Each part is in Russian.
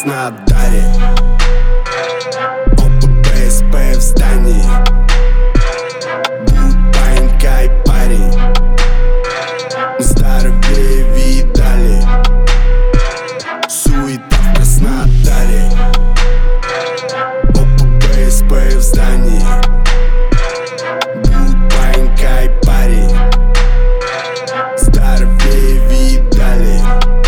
Краснодаре. ОППСП в здании. Будет панька и парень. Здоровее видали. Суета в Краснодаре. ОППСП в здании. Будет панька и парень. Здоровее видали.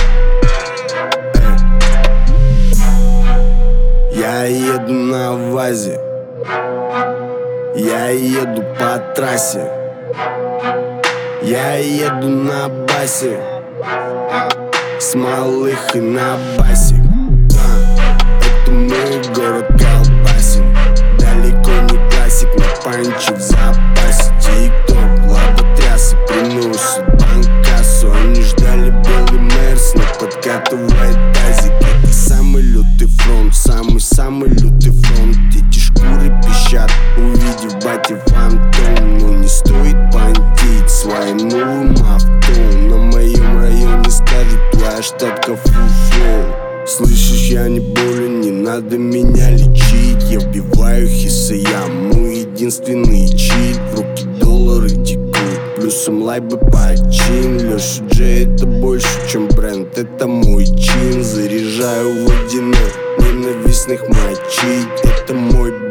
Я еду на ВАЗе. Я еду по трассе. Я еду на басе. С малыхой на басик. Это мой город колбасин. Далеко не классик, но панчи в запасе. Тик-ток, лоботрясы приносят банкассу. Они ждали белый мерс, но подкатывает тазик. Это самый лютый фронт, самый лютый фронт. Эти шкуры пищат, увидев бати фантом. Но не стоит понтить своим новым авто. На моем районе скажут, твоя штатка фуфло. Слышишь, я не болен, не надо меня лечить. Я вбиваю хисы, я мой единственный чит. В руки доллары текут, плюсом лайбы почин. Леша Джей это больше, чем бренд, это мой чин. Заряжаю водяной, ненавистных мочить. Это мой